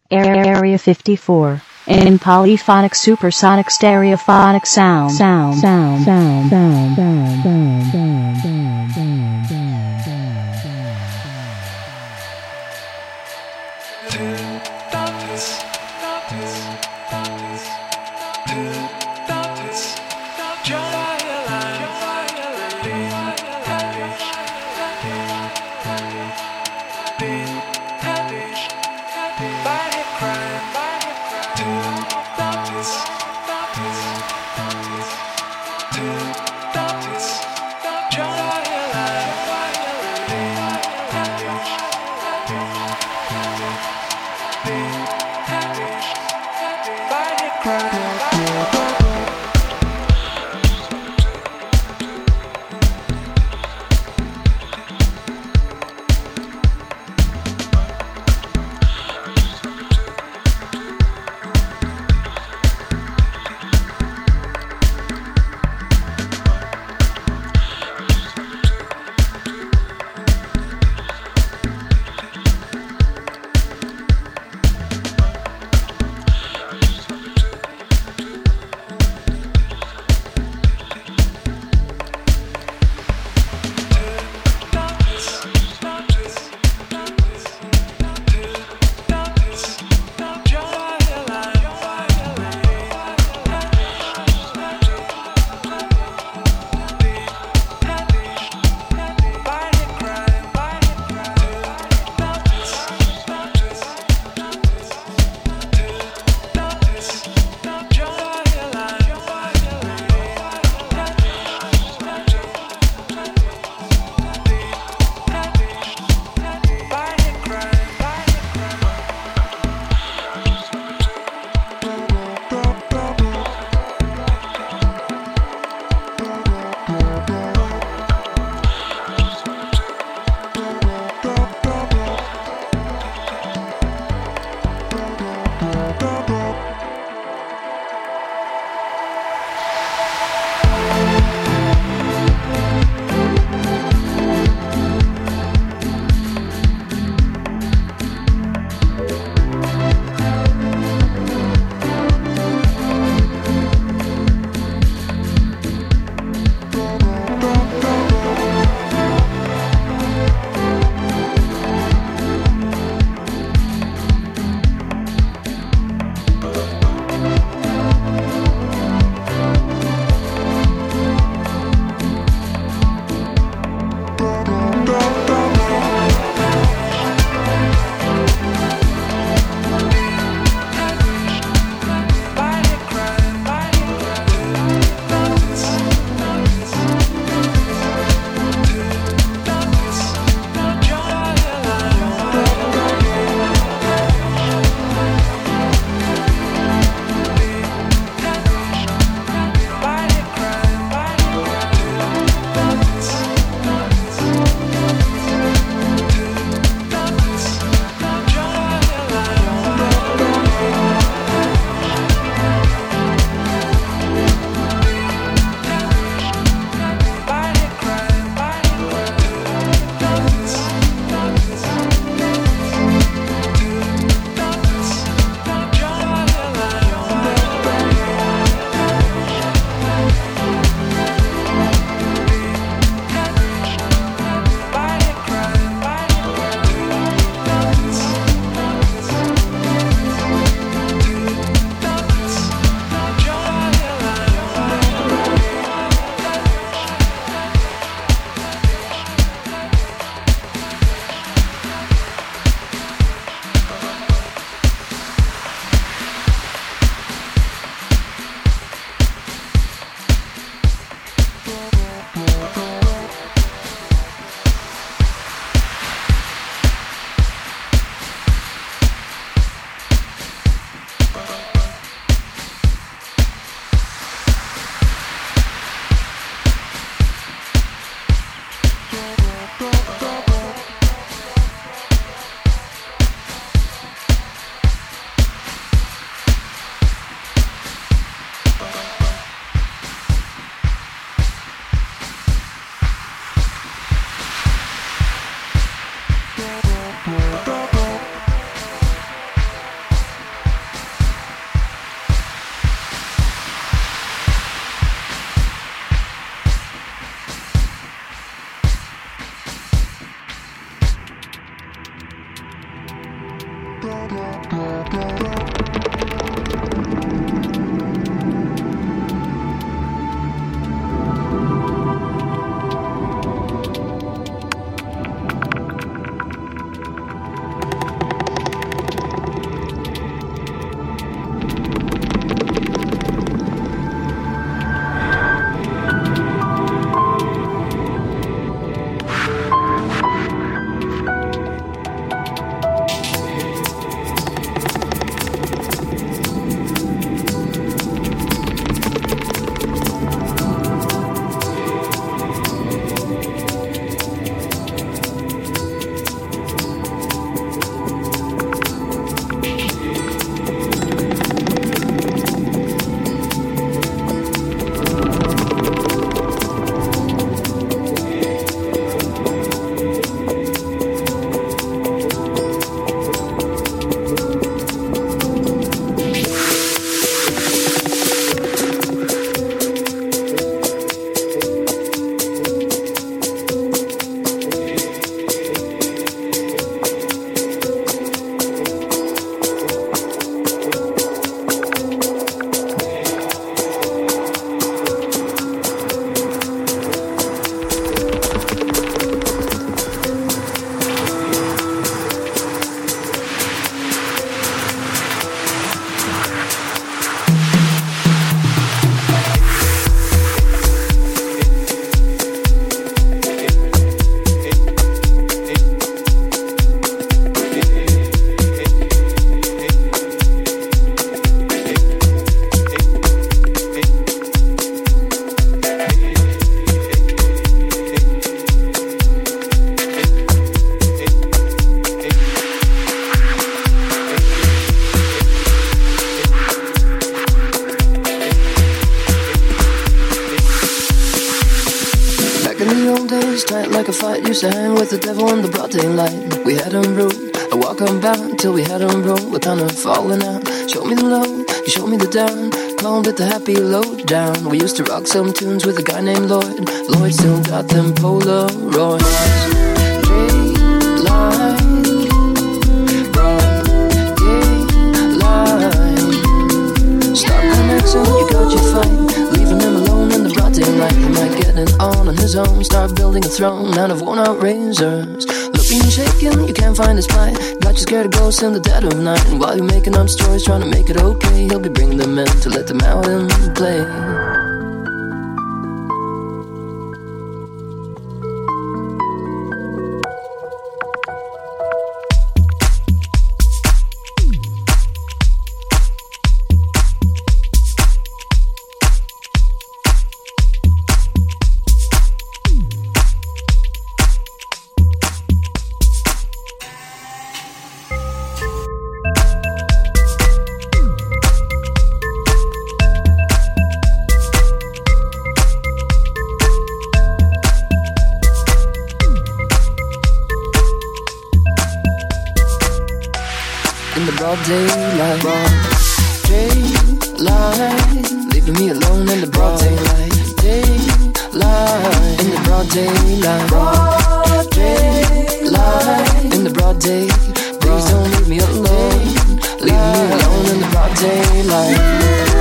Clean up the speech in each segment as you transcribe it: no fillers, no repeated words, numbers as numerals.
Area 54. In polyphonic supersonic stereophonic sound. Like a fight used to hang with the devil in the broad daylight. We had him rule, I walk on bound till we had him roll. We're kind of falling out. Show me the low, you show me the down. Called it the happy low down. We used to rock some tunes with a guy named Lloyd. Lloyd still got them Polaroids. Daylight, broad daylight. Stop connection, you got your fight. Leaving him alone in the broad daylight. He might get it on his own. Start building a throne out of worn out razors. Looking shaken, you can't find his plight. Got you scared of ghosts in the dead of night. And while you're making up stories trying to make it okay, he'll be bringing them in to let them out and play. Daylight, broad daylight, leaving me alone in the broad daylight. Daylight, in the broad daylight. Broad daylight, in the broad day. Please don't leave me alone. Leave me alone in the broad daylight.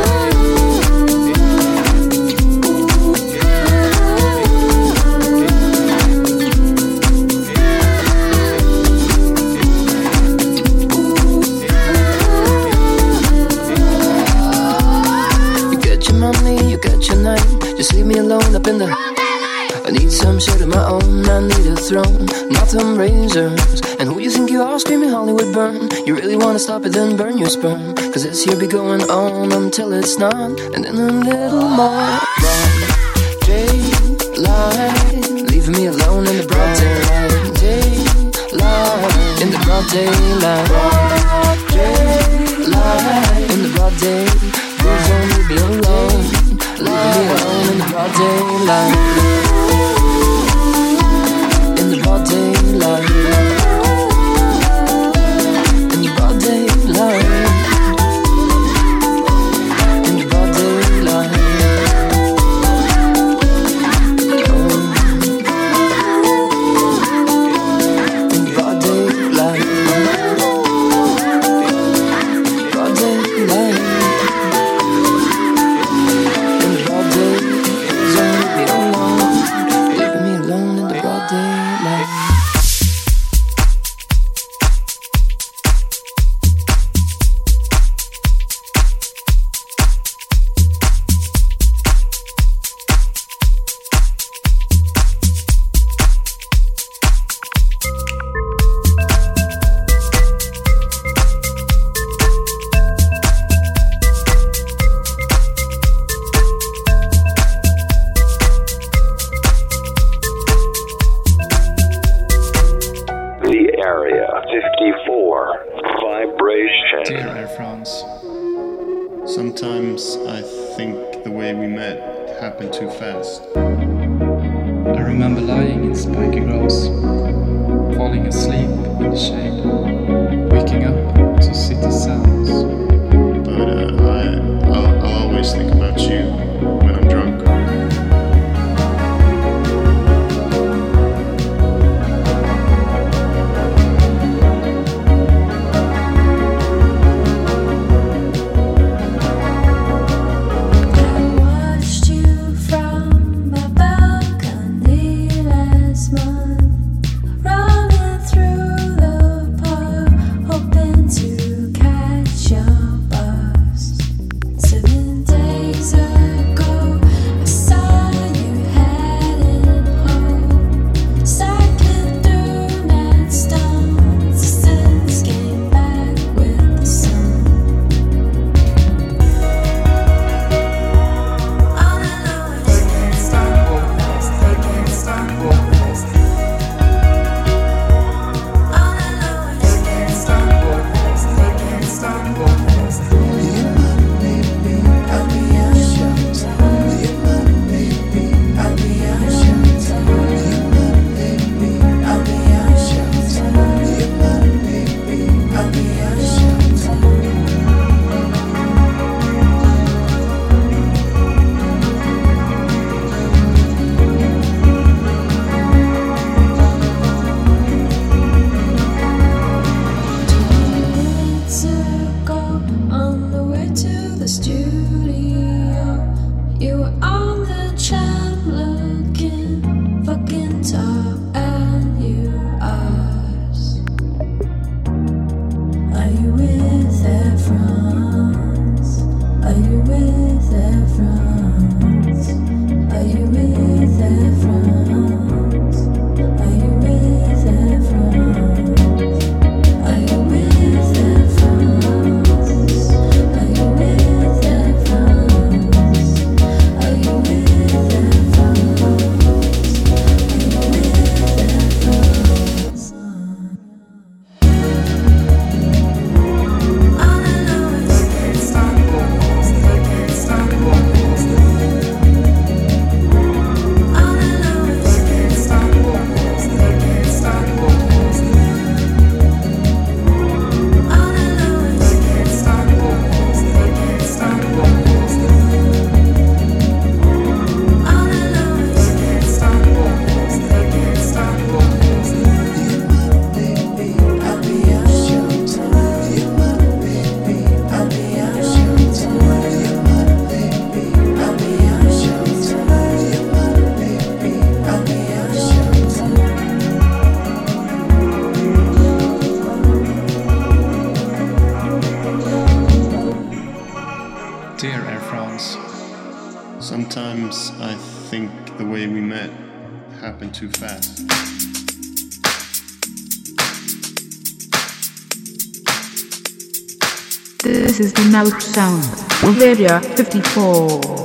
Just leave me alone up in the I need some shit of my own, I need a throne, not them razors. And who you think you are screaming Hollywood burn? You really wanna stop it, then burn your sperm. Cause this here be going on until it's not. And then a little more broad daylight, leaving me alone in the broad daylight. Daylight, in the broad daylight. Broad daylight, in the broad day. Please don't leave me alone. Leave me alone in the broad daylight. In the broad daylight. In the broad daylight. In the broad daylight. In the broad daylight. Air France. Sometimes I think the way we met happened too fast. I remember lying in spiky grass, falling asleep in the shade, waking up to city sounds. But I'll always think about you when I'm drunk. Dear Air France. Sometimes I think the way we met happened too fast. This is the Mouth Sound of Area 54.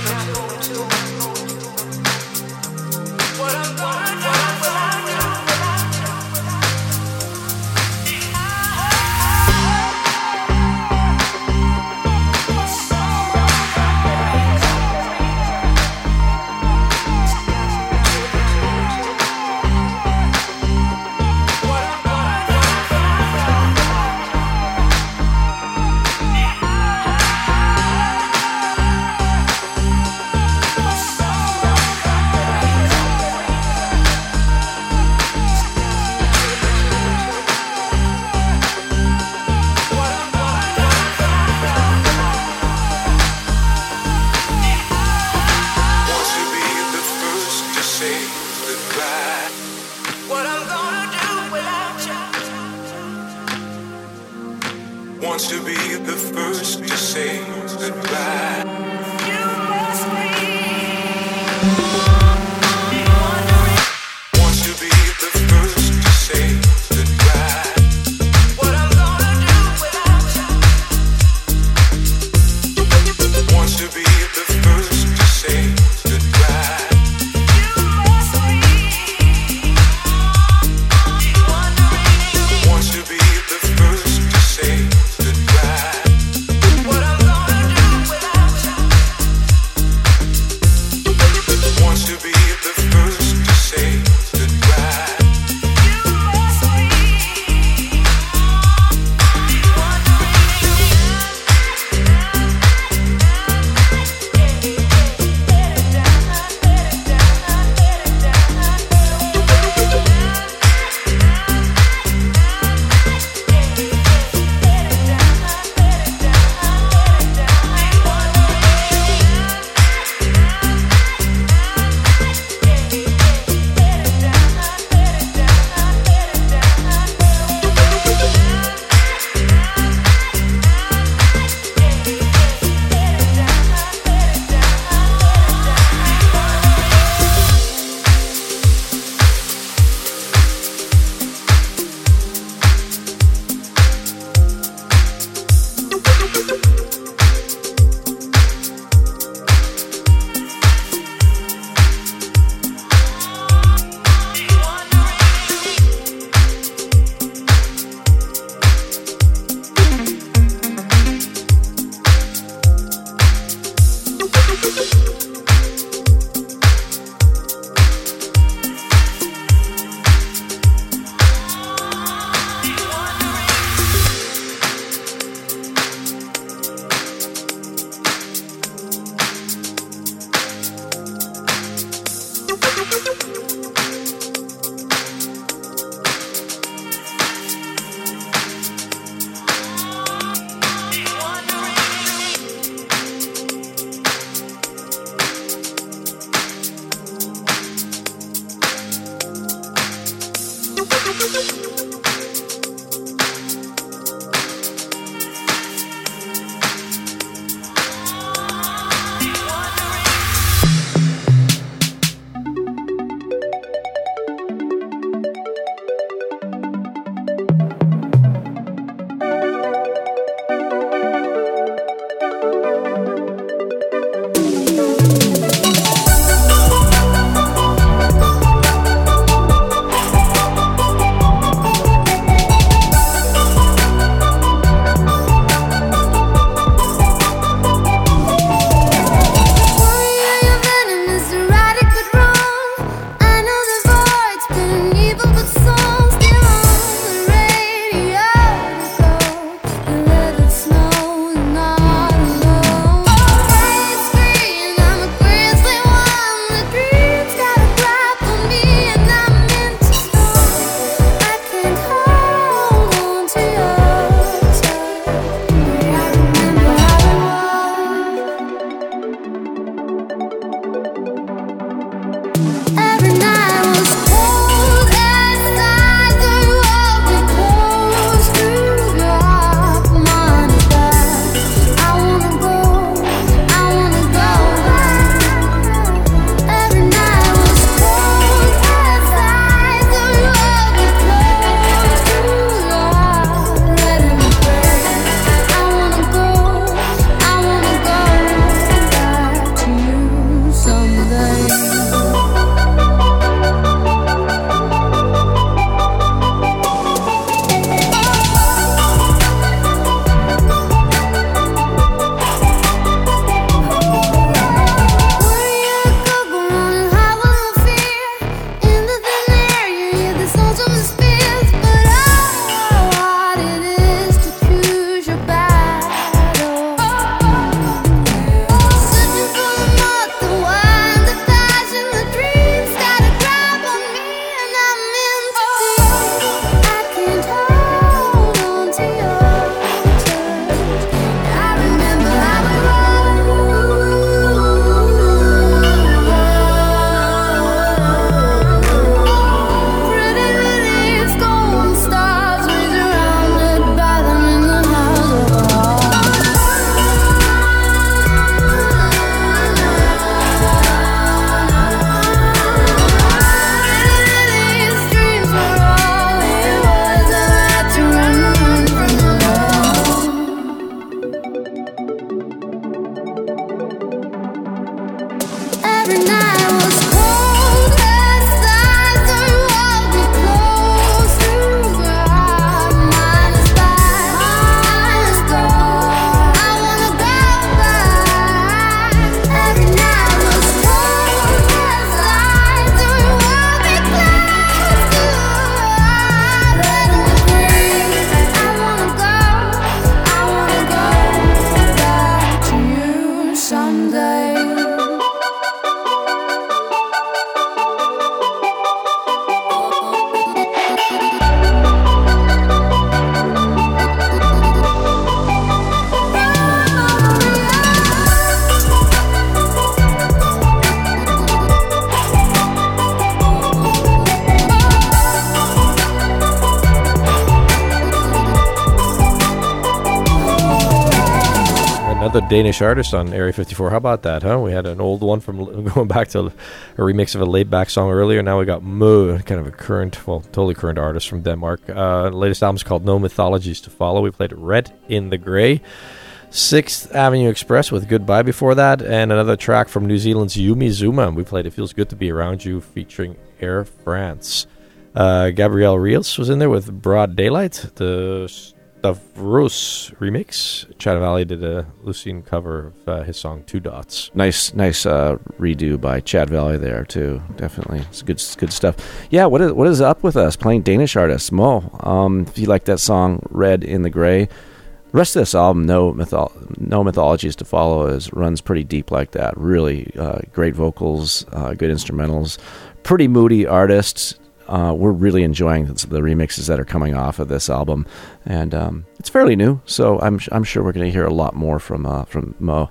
Wants to be the first to say goodbye. You must be. Wants to be the first to say goodbye. What I'm gonna do without you. Wants to be the first to say goodbye. You must be. Wants to be the first to say goodbye. What I'm gonna do without you. Wants to be the first to say goodbye. You must be. To you. The Danish artist on Area 54. How about that, huh? We had an old one from going back to a remix of a laid-back song earlier. Now we got Mo, kind of a current, well, totally current artist from Denmark. Latest album's called No Mythologies to Follow. We played Red in the Grey. 6th Avenue Express with Goodbye before that, and another track from New Zealand's Yumi Zuma. We played It Feels Good to Be Around You featuring Air France. Gabrielle Rios was in there with Broad Daylight. The Stavros remix. Chad Valley did a Lucien cover of his song Two Dots. Nice redo by Chad Valley there too. Definitely, it's good stuff. Yeah, what is up with us playing Danish artists? Mo, if you like that song Red in the Grey, the rest of this album, No Mythologies to Follow, runs pretty deep like that. Really great vocals, good instrumentals, pretty moody artists. We're really enjoying the remixes that are coming off of this album, and it's fairly new, so I'm sure we're going to hear a lot more from Mo.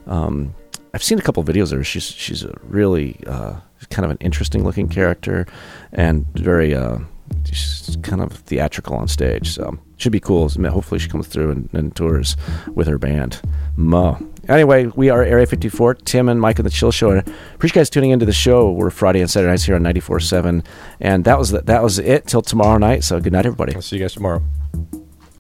I've seen a couple of videos of her. She's a really kind of an interesting looking character, and very she's kind of theatrical on stage. So should be cool. Hopefully she comes through and tours with her band, Mo. Anyway, we are Area 54, Tim and Mike and the Chill Show. Appreciate you guys tuning into the show. We're Friday and Saturday nights here on 94.7. And that was it till tomorrow night. So good night, everybody. I'll see you guys tomorrow.